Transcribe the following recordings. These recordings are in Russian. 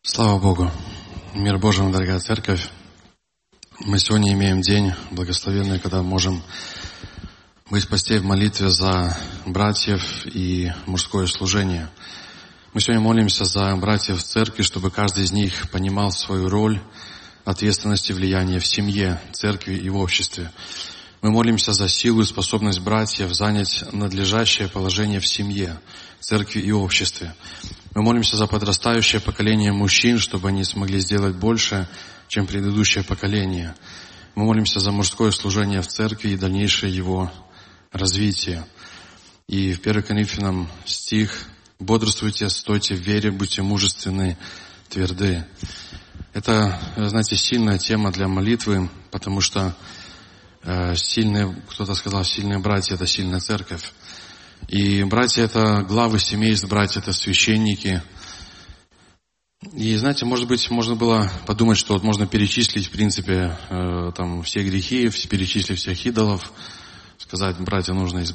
Слава Богу! Мир Божий, дорогая церковь! Мы сегодня имеем день благословенный, когда можем быть в посте в молитве за братьев и мужское служение. Мы сегодня молимся за братьев в церкви, чтобы каждый из них понимал свою роль, ответственность и влияние в семье, церкви и в обществе. Мы молимся за силу и способность братьев занять надлежащее положение в семье, церкви и обществе. Мы молимся за подрастающее поколение мужчин, чтобы они смогли сделать больше, чем предыдущее поколение. Мы молимся за мужское служение в церкви и дальнейшее его развитие. И в 1 Коринфянам стих: «Бодрствуйте, стойте в вере, будьте мужественны, тверды». Это, знаете, сильная тема для молитвы, потому что сильные, кто-то сказал, сильные братья — это сильная церковь. И братья — это главы семейств, братья — это священники. И, знаете, может быть, можно было подумать, что вот можно перечислить, в принципе, там все грехи, перечислить всех идолов, сказать: братья,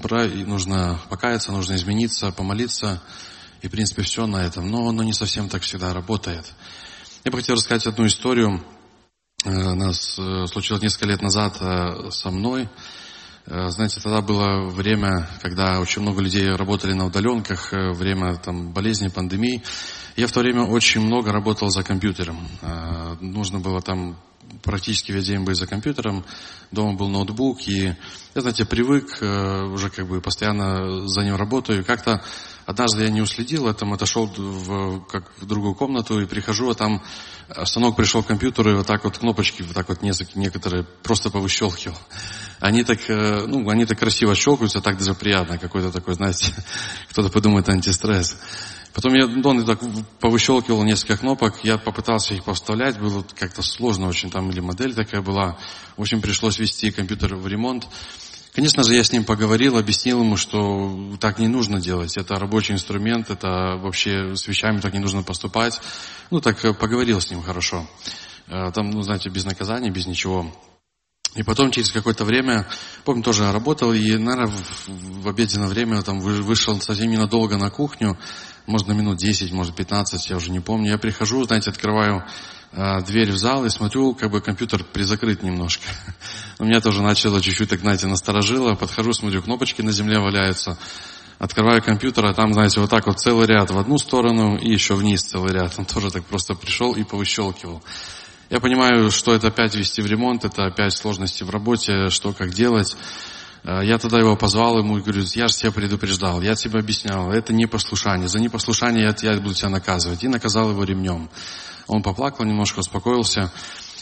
нужно покаяться, нужно измениться, помолиться, и, в принципе, все на этом. Но оно не совсем так всегда работает. Я бы хотел рассказать одну историю. У нас случилось несколько лет назад со мной. Знаете, тогда было время, когда очень много людей работали на удаленках, время там болезни, пандемии. Я в то время очень много работал за компьютером. Нужно было там практически весь день быть за компьютером. Дома был ноутбук, и я, знаете, привык, уже как бы постоянно за ним работаю. И как-то однажды я не уследил, отошел в другую комнату и прихожу, а там станок пришел к компьютеру, и вот так вот кнопочки, вот так вот некоторые просто повыщелкивал. Они так красиво щелкаются, так даже приятно, какой-то такой, знаете, кто-то подумает, антистресс. Потом он так повыщелкивал несколько кнопок, я попытался их повставлять, было как-то сложно очень, там или модель такая была. В общем, пришлось вести компьютер в ремонт. Конечно же, я с ним поговорил, объяснил ему, что так не нужно делать. Это рабочий инструмент, это вообще с вещами так не нужно поступать. Так поговорил с ним хорошо. Там, знаете, без наказания, без ничего. И потом через какое-то время, помню, тоже работал, и, наверное, в обеденное время там вышел совсем ненадолго на кухню, может, на минут 10, может, 15, я уже не помню. Я прихожу, знаете, открываю дверь в зал и смотрю, как бы компьютер призакрыт немножко. У меня тоже начало чуть-чуть, так, знаете, насторожило. Подхожу, смотрю, кнопочки на земле валяются. Открываю компьютер, а там, знаете, вот так вот целый ряд в одну сторону и еще вниз целый ряд. Он тоже так просто пришел и повыщелкивал. Я понимаю, что это опять вести в ремонт, это опять сложности в работе, что, как делать. Я тогда его позвал, ему и говорю: я же тебя предупреждал, я тебе объяснял, это непослушание. За непослушание я буду тебя наказывать. И наказал его ремнем. Он поплакал, немножко успокоился.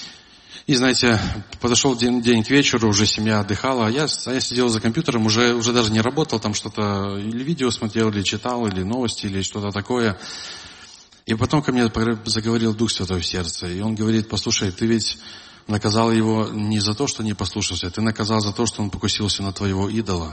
И, знаете, подошел день к вечеру, уже семья отдыхала, а я сидел за компьютером, уже даже не работал, там что-то, или видео смотрел, или читал, или новости, или что-то такое. И потом ко мне заговорил Дух Святой в сердце, и он говорит: послушай, ты ведь наказал его не за то, что не послушался, ты наказал за то, что он покусился на твоего идола.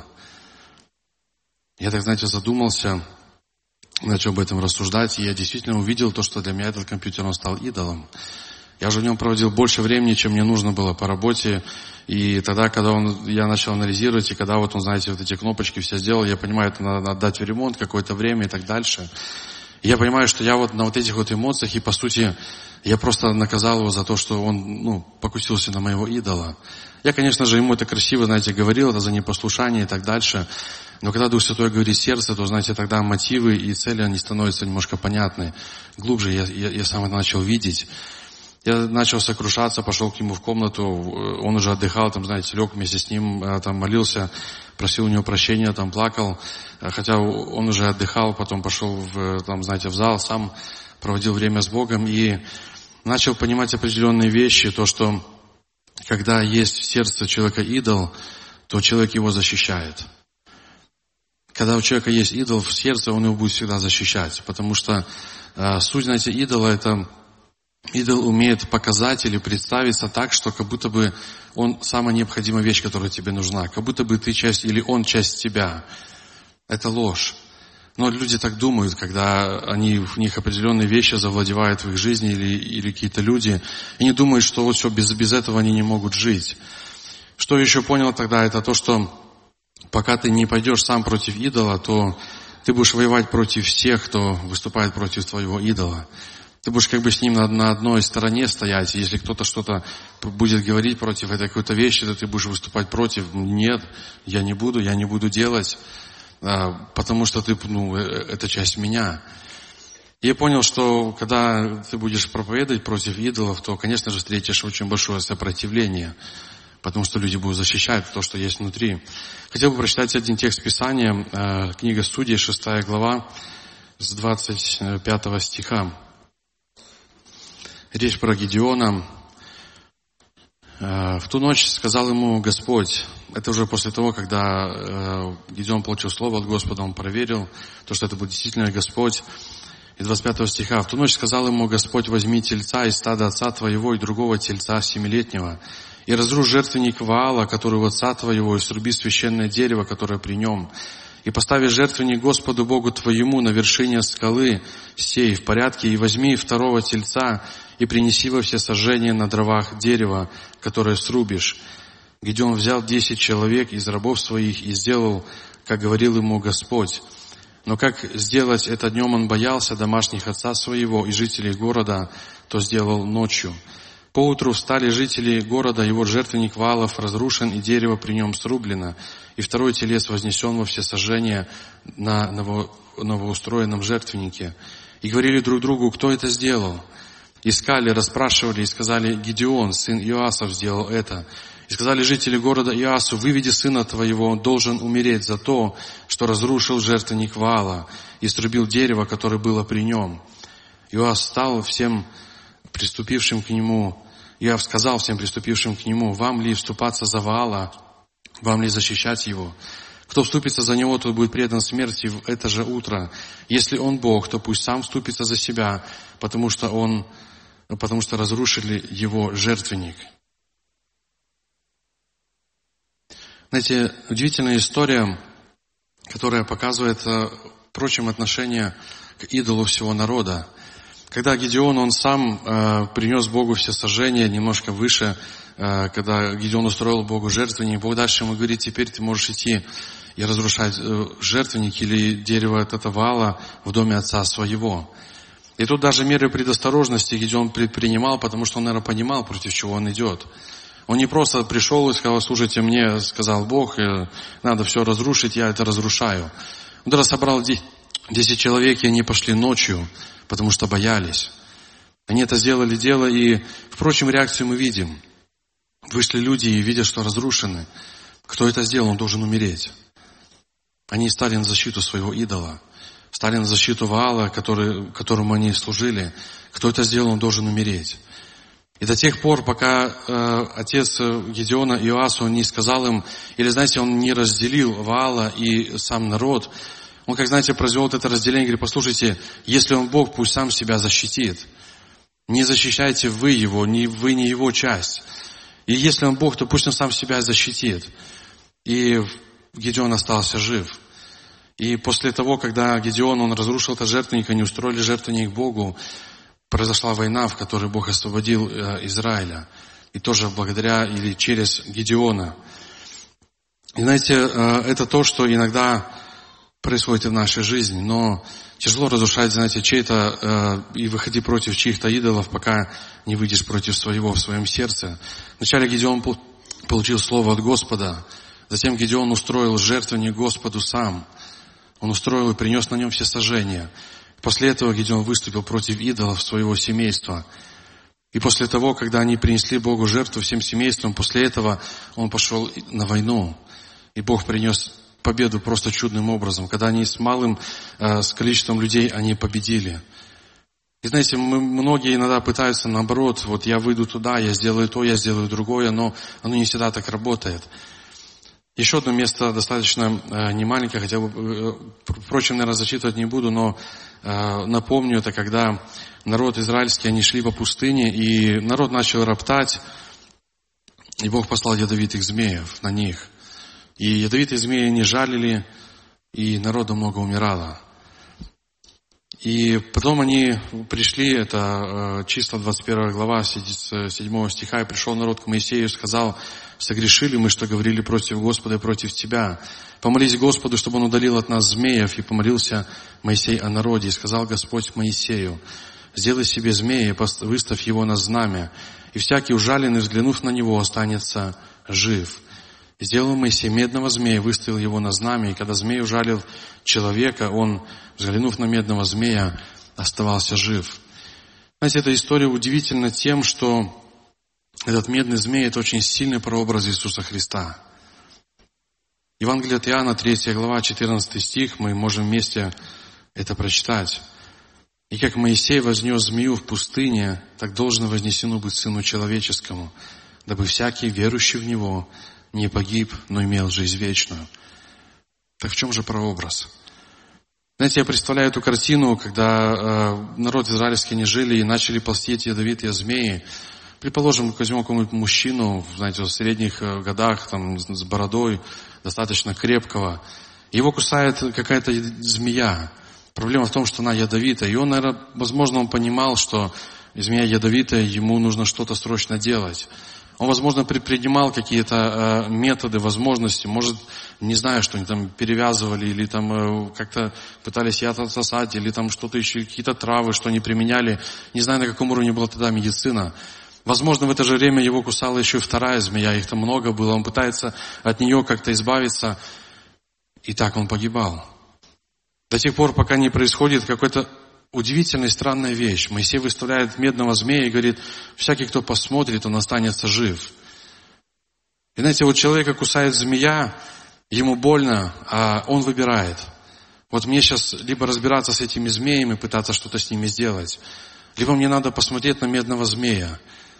Я так, знаете, задумался, начал об этом рассуждать, и я действительно увидел то, что для меня этот компьютер, он стал идолом. Я уже в нем проводил больше времени, чем мне нужно было по работе, и тогда, когда я начал анализировать, и когда вот он, знаете, вот эти кнопочки все сделал, я понимаю, это надо отдать в ремонт какое-то время и так дальше. И я понимаю, что я вот на вот этих вот эмоциях, и по сути, я просто наказал его за то, что он, покусился на моего идола. Я, конечно же, ему это красиво, знаете, говорил, это за непослушание и так дальше. Но когда Дух Святой говорит сердце, то, знаете, тогда мотивы и цели, они становятся немножко понятны. Глубже я сам это начал видеть. Я начал сокрушаться, пошел к нему в комнату, он уже отдыхал, там, знаете, лег вместе с ним, там молился, просил у него прощения, там плакал, хотя он уже отдыхал, потом пошел в зал, сам проводил время с Богом и начал понимать определенные вещи, то, что когда есть в сердце человека идол, то человек его защищает. Когда у человека есть идол в сердце, он его будет всегда защищать, потому что суть, знаете, идола — это идол умеет показать или представиться так, что как будто бы он самая необходимая вещь, которая тебе нужна. Как будто бы ты часть или он часть тебя. Это ложь. Но люди так думают, когда у них определенные вещи завладевают в их жизни или какие-то люди. И не думают, что вот все, без этого они не могут жить. Что я еще понял тогда, это то, что пока ты не пойдешь сам против идола, то ты будешь воевать против всех, кто выступает против твоего идола. Ты будешь как бы с ним на одной стороне стоять. И если кто-то что-то будет говорить против этой какой-то вещи, то ты будешь выступать против. Нет, я не буду делать, потому что это часть меня. И я понял, что когда ты будешь проповедовать против идолов, то, конечно же, встретишь очень большое сопротивление, потому что люди будут защищать то, что есть внутри. Хотел бы прочитать один текст Писания, книга Судей, 6 глава, с 25 стиха. Речь про Гедеона. В ту ночь сказал ему Господь, это уже после того, когда Гедеон получил слово от Господа, он проверил, то, что это будет действительно Господь. И 25 стиха. В ту ночь сказал ему Господь: возьми тельца из стада отца твоего и другого тельца 7-летнего, и разрушь жертвенник Ваала, который у отца твоего, и сруби священное дерево, которое при нем. И постави жертвенник Господу Богу твоему на вершине скалы сей в порядке, и возьми второго тельца, и принеси во все сожжения на дровах дерева, которое срубишь. Гедеон взял 10 человек из рабов своих и сделал, как говорил ему Господь. Но как сделать это днем он боялся домашних отца своего и жителей города, то сделал ночью. Поутру встали жители города, и вот жертвенник Ваалов разрушен, и дерево при нем срублено, и второй телец вознесен во всесожжение на новоустроенном жертвеннике. И говорили друг другу: кто это сделал? Искали, расспрашивали, и сказали: Гедеон, сын Иоасов, сделал это. И сказали жители города Иоасу: выведи сына твоего, он должен умереть за то, что разрушил жертвенник Ваала и срубил дерево, которое было при нем. Иоас сказал всем приступившим к нему: вам ли вступаться за Ваала, вам ли защищать его? Кто вступится за него, тот будет предан смерти в это же утро. Если он Бог, то пусть сам вступится за себя, потому что разрушили его жертвенник. Знаете, удивительная история, которая показывает, впрочем, отношение к идолу всего народа. Когда Гедеон, он сам принес Богу всесожжение немножко выше, когда Гедеон устроил Богу жертвенник, Бог дальше ему говорит: теперь ты можешь идти и разрушать жертвенник или дерево от этого Ваала в доме отца своего. И тут даже меры предосторожности Гедеон предпринимал, потому что он, наверное, понимал, против чего он идет. Он не просто пришел и сказал: слушайте, мне сказал Бог, надо все разрушить, я это разрушаю. Он тогда собрал 10 человек, и они пошли ночью, потому что боялись. Они это сделали дело, и, впрочем, реакцию мы видим. Вышли люди и видят, что разрушены. Кто это сделал, он должен умереть. Они стали на защиту своего идола, стали на защиту Ваала, которому они служили. Кто это сделал, он должен умереть. И до тех пор, пока отец Гедеона Иоасу не сказал им, или, знаете, он не разделил Ваала и сам народ, он, как знаете, произвел вот это разделение, говорит: послушайте, если он Бог, пусть сам себя защитит. Не защищайте вы его, вы не его часть. И если он Бог, то пусть он сам себя защитит. И Гедеон остался жив. И после того, когда Гедеон, он разрушил этот жертвенник, они устроили жертвенник Богу, произошла война, в которой Бог освободил Израиля. И тоже благодаря или через Гедеона. И знаете, это то, что иногда происходит и в нашей жизни. Но тяжело разрушать, знаете, чей-то и выходить против чьих-то идолов, пока не выйдешь против своего в своем сердце. Вначале Гедеон получил слово от Господа. Затем Гедеон устроил жертвенник Господу сам. Он устроил и принес на нем все сожжения. После этого Гедеон выступил против идолов своего семейства. И после того, когда они принесли Богу жертву всем семейством, после этого он пошел на войну. И Бог принес победу просто чудным образом. Когда они с количеством людей, они победили. И знаете, многие иногда пытаются наоборот: вот я выйду туда, я сделаю то, я сделаю другое, но оно не всегда так работает. Еще одно место достаточно немаленькое, хотел бы, впрочем, наверное, зачитывать не буду, но напомню, это когда народ израильский, они шли по пустыне, и народ начал роптать, и Бог послал ядовитых змеев на них. И ядовитые змеи не жалили, и народу много умирало. И потом они пришли, это числа 21 глава, 7 стиха, и пришел народ к Моисею и сказал: согрешили мы, что говорили против Господа и против Тебя. Помолись Господу, чтобы Он удалил от нас змеев. И помолился Моисей о народе. И сказал Господь Моисею: сделай себе змея и выставь его на знамя, и всякий ужаленный, взглянув на него, останется жив. И сделал Моисей медного змея, выставил его на знамя, и когда змей ужалил человека, он, взглянув на медного змея, оставался жив. Знаете, эта история удивительна тем, что этот медный змей – это очень сильный прообраз Иисуса Христа. Евангелие от Иоанна, 3 глава, 14 стих, мы можем вместе это прочитать. «И как Моисей вознес змею в пустыне, так должно вознесено быть Сыну Человеческому, дабы всякий, верующий в Него, не погиб, но имел жизнь вечную». Так в чем же прообраз? Знаете, я представляю эту картину, когда народ израильский не жили и начали ползти эти ядовитые змеи. Предположим, возьмем какого-нибудь мужчину, знаете, в средних годах, там, с бородой, достаточно крепкого. Его кусает какая-то змея. Проблема в том, что она ядовитая. И он, наверное, возможно, он понимал, что змея ядовитая, ему нужно что-то срочно делать. Он, возможно, предпринимал какие-то методы, возможности. Может, не знаю, что они там перевязывали, или там как-то пытались яд отсосать, или там что-то еще, какие-то травы, что они применяли. Не знаю, на каком уровне была тогда медицина. Возможно, в это же время его кусала еще и вторая змея, их там много было. Он пытается от нее как-то избавиться. И так он погибал. До тех пор, пока не происходит какой-то удивительная, странная вещь. Моисей выставляет медного змея и говорит, всякий, кто посмотрит, он останется жив. И знаете, вот человека кусает змея, ему больно, а он выбирает. Вот мне сейчас либо разбираться с этими змеями, пытаться что-то с ними сделать, либо мне надо посмотреть на медного змея.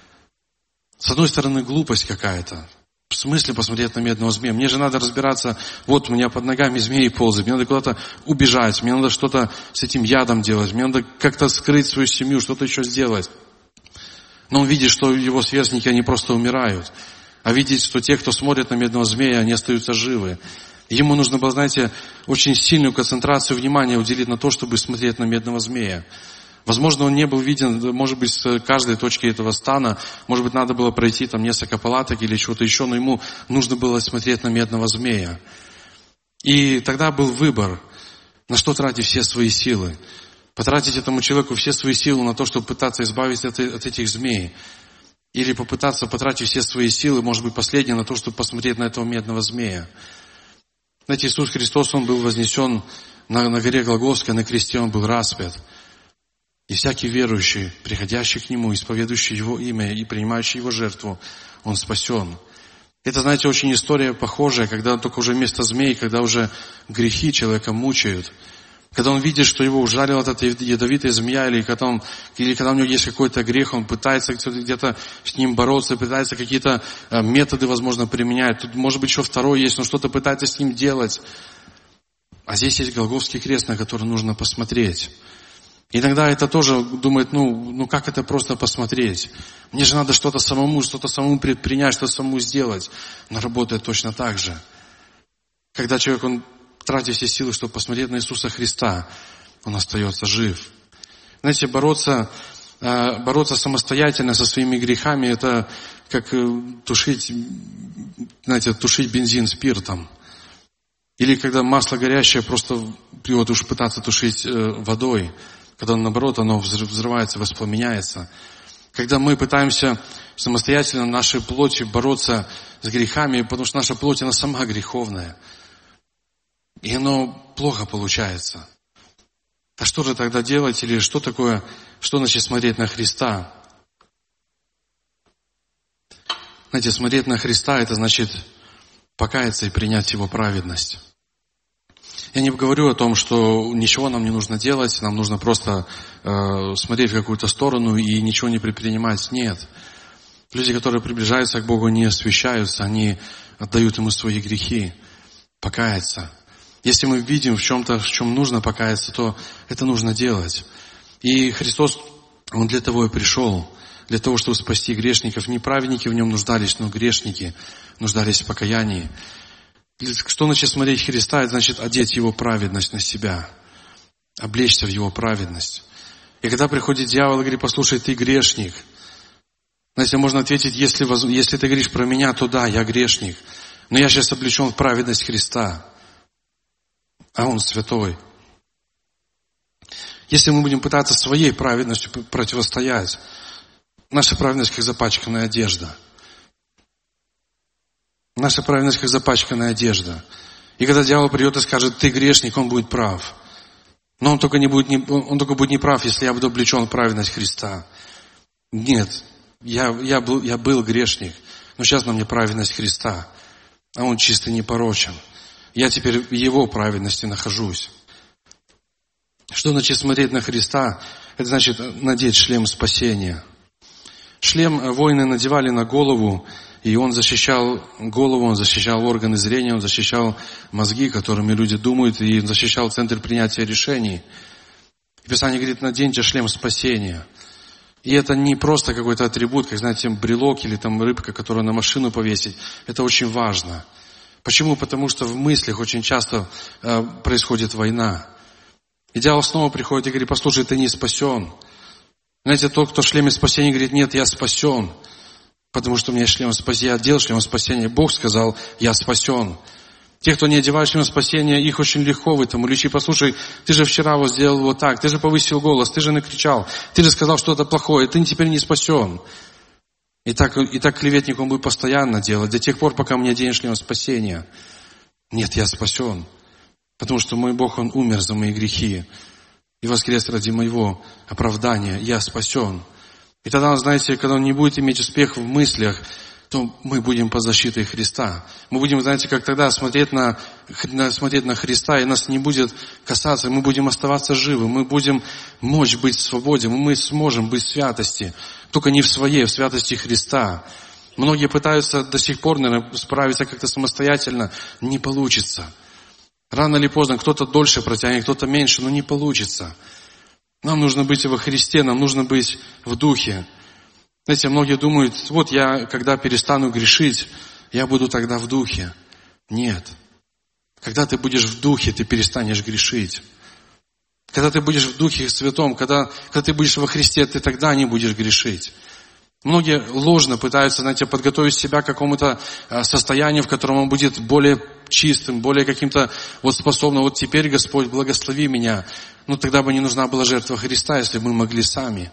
С одной стороны, глупость какая-то. В смысле посмотреть на медного змея? Мне же надо разбираться, вот у меня под ногами змеи ползают, мне надо куда-то убежать, мне надо что-то с этим ядом делать, мне надо как-то скрыть свою семью, что-то еще сделать. Но он видит, что его сверстники, они просто умирают. А видит, что те, кто смотрит на медного змея, они остаются живы. Ему нужно было, знаете, очень сильную концентрацию внимания уделить на то, чтобы смотреть на медного змея. Возможно, он не был виден, может быть, с каждой точки этого стана. Может быть, надо было пройти там несколько палаток или чего-то еще, но ему нужно было смотреть на медного змея. И тогда был выбор, на что тратить все свои силы. Потратить этому человеку все свои силы на то, чтобы пытаться избавиться от этих змей. Или попытаться потратить все свои силы, может быть, последнее, на то, чтобы посмотреть на этого медного змея. Знаете, Иисус Христос, Он был вознесен на горе Голгофской, на кресте Он был распят. И всякий верующий, приходящий к Нему, исповедующий Его имя и принимающий Его жертву, он спасен. Это, знаете, очень история похожая, когда только уже вместо змей, когда уже грехи человека мучают. Когда он видит, что его ужалила эта ядовитая змея, или когда у него есть какой-то грех, он пытается где-то с ним бороться, пытается какие-то методы, возможно, применять. Тут, может быть, еще второй есть, но что-то пытается с ним делать. А здесь есть Голгофский крест, на который нужно посмотреть. Иногда это тоже думает, как это просто посмотреть? Мне же надо что-то самому предпринять, что-то самому сделать. Но работает точно так же. Когда человек, он тратит все силы, чтобы посмотреть на Иисуса Христа, он остается жив. Знаете, бороться самостоятельно со своими грехами, это как тушить бензин спиртом. Или когда масло горящее, просто уж пытаться тушить водой. Когда, наоборот, оно взрывается, воспламеняется. Когда мы пытаемся самостоятельно нашей плотью бороться с грехами, потому что наша плоть, она сама греховная. И оно плохо получается. А что же тогда делать? Или что значит смотреть на Христа? Знаете, смотреть на Христа, это значит покаяться и принять Его праведность. Я не говорю о том, что ничего нам не нужно делать, нам нужно просто смотреть в какую-то сторону и ничего не предпринимать. Нет. Люди, которые приближаются к Богу, не освящаются, они отдают Ему свои грехи. Покаяться. Если мы видим в чем нужно покаяться, то это нужно делать. И Христос, Он для того и пришел, для того, чтобы спасти грешников. Не праведники в Нем нуждались, но грешники нуждались в покаянии. Что значит смотреть Христа? Это значит одеть Его праведность на себя. Облечься в Его праведность. И когда приходит дьявол и говорит, послушай, ты грешник. Знаете, можно ответить, если ты говоришь про меня, то да, я грешник. Но я сейчас облечен в праведность Христа. А Он святой. Если мы будем пытаться своей праведностью противостоять, наша праведность как запачканная одежда. Наша праведность как запачканная одежда. И когда дьявол придет и скажет, ты грешник, он будет прав. Но он только будет не прав, если я буду облечен в праведность Христа. Нет, я был грешник, но сейчас на мне праведность Христа, а он чистый, непорочен. Я теперь в его праведности нахожусь. Что значит смотреть на Христа? Это значит надеть шлем спасения. Шлем воины надевали на голову, и он защищал голову, он защищал органы зрения, он защищал мозги, которыми люди думают, и он защищал центр принятия решений. И Писание говорит, наденьте шлем спасения. И это не просто какой-то атрибут, как, знаете, брелок или там рыбка, которую на машину повесить. Это очень важно. Почему? Потому что в мыслях очень часто происходит война. И дьявол снова приходит и говорит, послушай, ты не спасен. Знаете, тот, кто в шлеме спасения, говорит, нет, я спасен. Потому что у меня шлем спасения, я одел шлем спасения. Бог сказал, я спасен. Те, кто не одевает шлем спасения, их очень легко в этом уличить. Послушай, ты же вчера вот сделал вот так, ты же повысил голос, ты же накричал, ты же сказал что-то плохое, ты теперь не спасен. И так клеветник он будет постоянно делать, до тех пор, пока мне оденешь шлем спасения. Нет, я спасен. Потому что мой Бог, Он умер за мои грехи и воскрес ради моего оправдания. Я спасен. И тогда, знаете, когда Он не будет иметь успех в мыслях, то мы будем под защитой Христа. Мы будем, знаете, как тогда смотреть на Христа, и нас не будет касаться, мы будем оставаться живы, мы будем мочь быть в свободе, мы сможем быть в святости, только не в своей, в святости Христа. Многие пытаются до сих пор, наверное, справиться как-то самостоятельно, не получится. Рано или поздно кто-то дольше протянет, кто-то меньше, но не получится. Нам нужно быть во Христе, нам нужно быть в Духе. Знаете, многие думают, вот я, когда перестану грешить, я буду тогда в Духе. Нет. Когда ты будешь в Духе, ты перестанешь грешить. Когда ты будешь в Духе Святом, когда ты будешь во Христе, ты тогда не будешь грешить. Многие ложно пытаются, знаете, подготовить себя к какому-то состоянию, в котором он будет более чистым, более каким-то вот способным. Вот теперь, Господь, благослови меня. Ну, тогда бы не нужна была жертва Христа, если бы мы могли сами.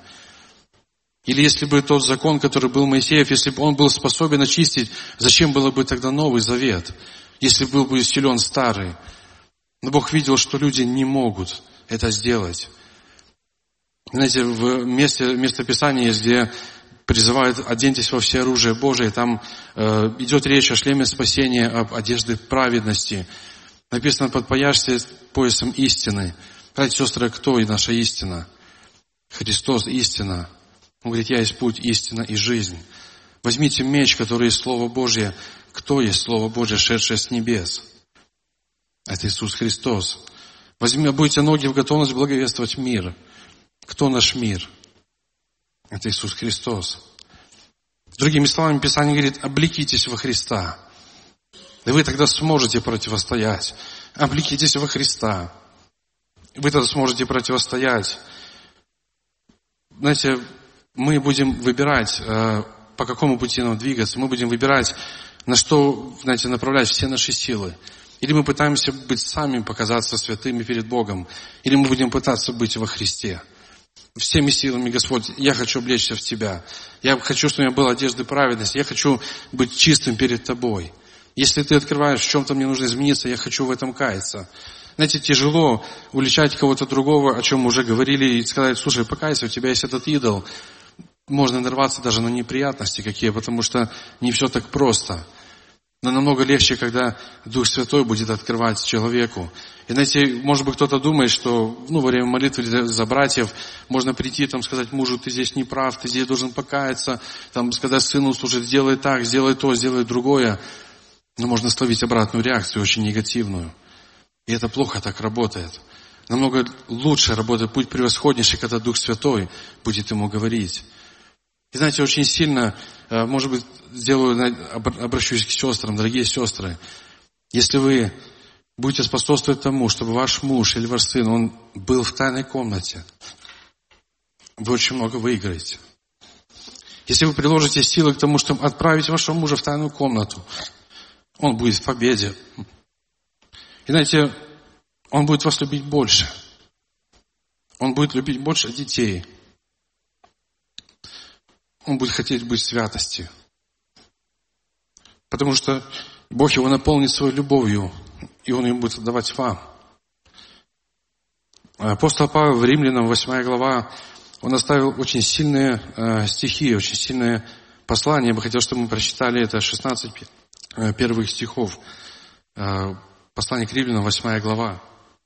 Или если бы тот закон, который был Моисеев, если бы он был способен очистить, зачем было бы тогда Новый Завет, если был бы силен старый? Но Бог видел, что люди не могут это сделать. Знаете, в место Писания есть, где призывают, оденьтесь во все оружие Божие. Там идет речь о шлеме спасения, об одежде праведности. Написано, подпояшься поясом истины. Братья и сестры, кто и наша истина? Христос истина. Он говорит, я есть путь, истина и жизнь. Возьмите меч, который есть Слово Божье. Кто есть Слово Божье, шедшее с небес? Это Иисус Христос. Будете ноги в готовность благовествовать мир. Кто наш мир? Это Иисус Христос. Другими словами, Писание говорит, облекитесь во Христа. И вы тогда сможете противостоять. Облекитесь во Христа. Вы тогда сможете противостоять. Знаете, мы будем выбирать, по какому пути нам двигаться. Мы будем выбирать, на что, знаете, направлять все наши силы. Или мы пытаемся быть сами, показаться святыми перед Богом. Или мы будем пытаться быть во Христе. Всеми силами, Господь, я хочу облечься в Тебя. Я хочу, чтобы у меня была одежда праведности. Я хочу быть чистым перед Тобой. Если Ты открываешь, в чем-то мне нужно измениться, я хочу в этом каяться. Знаете, тяжело уличать кого-то другого, о чем мы уже говорили, и сказать, слушай, покайся, у тебя есть этот идол. Можно нарваться даже на неприятности какие, потому что не все так просто. Но намного легче, когда Дух Святой будет открывать человеку. И знаете, может быть, кто-то думает, что во время молитвы за братьев можно прийти, сказать мужу, ты здесь не прав, ты здесь должен покаяться, сказать сыну, слушай, сделай так, сделай то, сделай другое. Но можно словить обратную реакцию, очень негативную. И это плохо так работает. Намного лучше работает путь превосходнейший, когда Дух Святой будет ему говорить. И знаете, очень сильно, может быть, обращусь к сестрам, дорогие сестры. Если вы будете способствовать тому, чтобы ваш муж или ваш сын, он был в тайной комнате, вы очень много выиграете. Если вы приложите силы к тому, чтобы отправить вашего мужа в тайную комнату, он будет в победе. И знаете, он будет вас любить больше. Он будет любить больше детей. Он будет хотеть быть в святости. Потому что Бог его наполнит своей любовью, и Он ее будет отдавать вам. Апостол Павел в Римлянам, 8 глава, он оставил очень сильные стихи, очень сильное послание. Я бы хотел, чтобы мы прочитали это 16 первых стихов. Послание к Римлянам, 8 глава.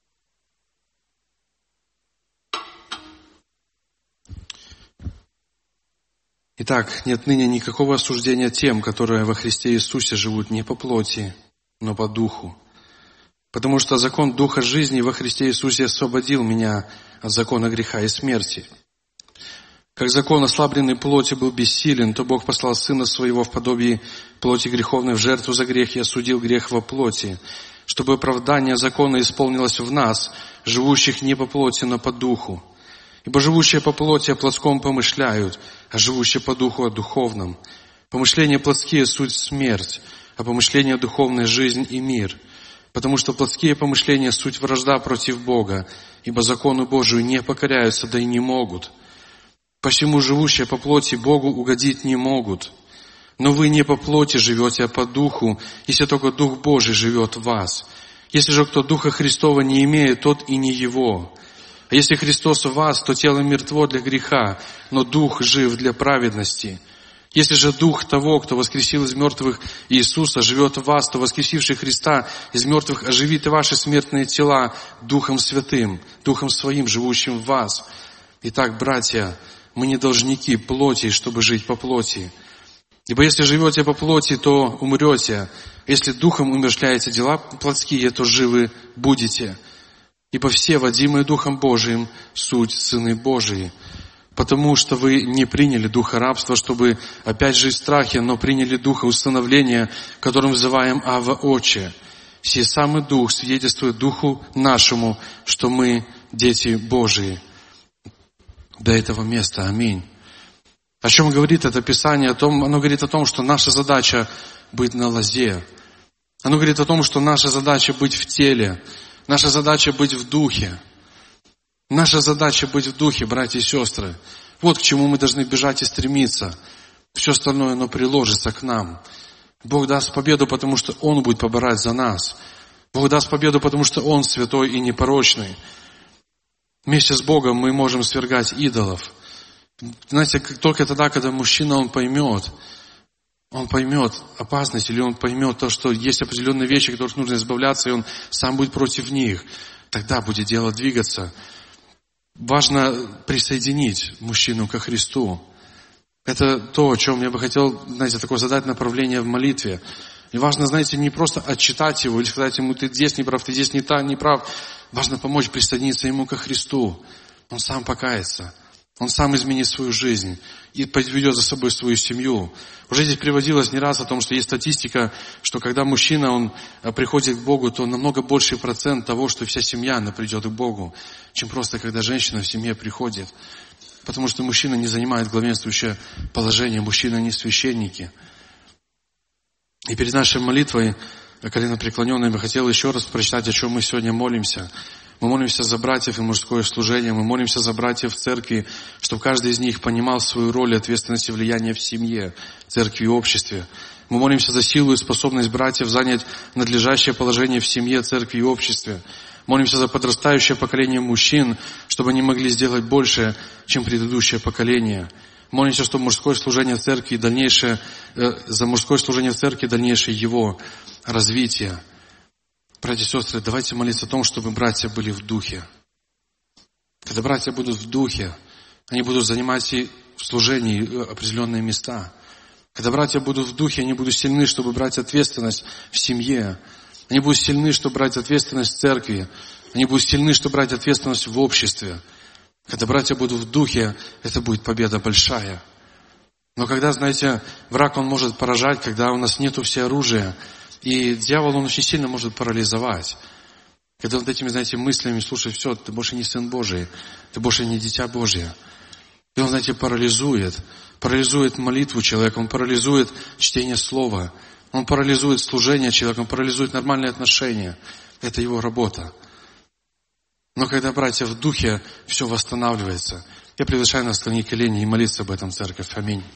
Итак, нет ныне никакого осуждения тем, которые во Христе Иисусе живут не по плоти, но по духу. Потому что закон Духа жизни во Христе Иисусе освободил меня от закона греха и смерти. Как закон, ослабленный плоти, был бессилен, то Бог послал Сына Своего в подобии плоти греховной в жертву за грех и осудил грех во плоти, чтобы оправдание закона исполнилось в нас, живущих не по плоти, но по духу. Ибо живущие по плоти о плотском помышляют, а живущие по духу о духовном. Помышления плотские – суть смерть, а помышления духовные – жизнь и мир. Потому что плотские помышления – суть вражда против Бога, ибо закону Божию не покоряются, да и не могут. Посему живущие по плоти Богу угодить не могут. Но вы не по плоти живете, а по духу, если только Дух Божий живет в вас. Если же кто Духа Христова не имеет, тот и не его. А если Христос в вас, то тело мертво для греха, но Дух жив для праведности. Если же Дух того, кто воскресил из мертвых Иисуса, живет в вас, то воскресивший Христа из мертвых оживит и ваши смертные тела Духом Святым, Духом Своим, живущим в вас. Итак, братья, мы не должники плоти, чтобы жить по плоти. Ибо если живете по плоти, то умрете. Если Духом умерщвляете дела плотские, то живы будете. Ибо все, водимые Духом Божиим, суть сыны Божии. Потому что вы не приняли духа рабства, чтобы опять жить в страхе, но приняли духа установления, которым взываем Авва Отче. Сей самый Дух свидетельствует Духу нашему, что мы дети Божии. До этого места. Аминь. О чем говорит это Писание? Оно говорит о том, что наша задача быть на лозе. Оно говорит о том, что наша задача быть в теле. Наша задача быть в духе. Наша задача быть в духе, братья и сестры. Вот к чему мы должны бежать и стремиться. Все остальное, оно приложится к нам. Бог даст победу, потому что Он будет поборать за нас. Бог даст победу, потому что Он святой и непорочный. Вместе с Богом мы можем свергать идолов. Знаете, только тогда, когда мужчина, он поймет опасность, или он поймет то, что есть определенные вещи, которых нужно избавляться, и он сам будет против них, тогда будет дело двигаться. Важно присоединить мужчину ко Христу. Это то, о чем я бы хотел, знаете, такое задать направление в молитве. И важно, знаете, не просто отчитать его, или сказать ему, ты здесь не прав, ты здесь не прав. Важно помочь присоединиться ему ко Христу. Он сам покается. Он сам изменит свою жизнь и поведет за собой свою семью. Уже здесь приводилось не раз о том, что есть статистика, что когда мужчина, он приходит к Богу, то намного больший процент того, что вся семья, она придет к Богу, чем просто когда женщина в семье приходит. Потому что мужчина не занимает главенствующее положение, мужчины не священники. И перед нашей молитвой, коленопреклоненными, я хотел еще раз прочитать, о чем мы сегодня молимся. Мы молимся за братьев и мужское служение. Мы молимся за братьев в церкви, чтобы каждый из них понимал свою роль и ответственность и влияние в семье, церкви и обществе. Мы молимся за силу и способность братьев занять надлежащее положение в семье, церкви и обществе. Молимся за подрастающее поколение мужчин, чтобы они могли сделать больше, чем предыдущее поколение. Молимся, чтобы мужское служение в церкви и дальнейшее его развитие. Братья и сестры, давайте молиться о том, чтобы братья были в духе. Когда братья будут в духе, они будут занимать и в служении определенные места. Когда братья будут в духе, они будут сильны, чтобы брать ответственность в семье. Они будут сильны, чтобы брать ответственность в церкви. Они будут сильны, чтобы брать ответственность в обществе. Когда братья будут в духе, это будет победа большая. Но когда, знаете, враг, он может поражать, когда у нас нету всеоружия, и дьявол, он очень сильно может парализовать. Когда вот этими, знаете, мыслями, слушай, все, ты больше не сын Божий, ты больше не дитя Божье. И он, знаете, парализует молитву человека, он парализует чтение слова, он парализует служение человека, он парализует нормальные отношения. Это его работа. Но когда, братья, в духе все восстанавливается, я приглашаю нас склонить колени и молиться об этом, церковь. Аминь.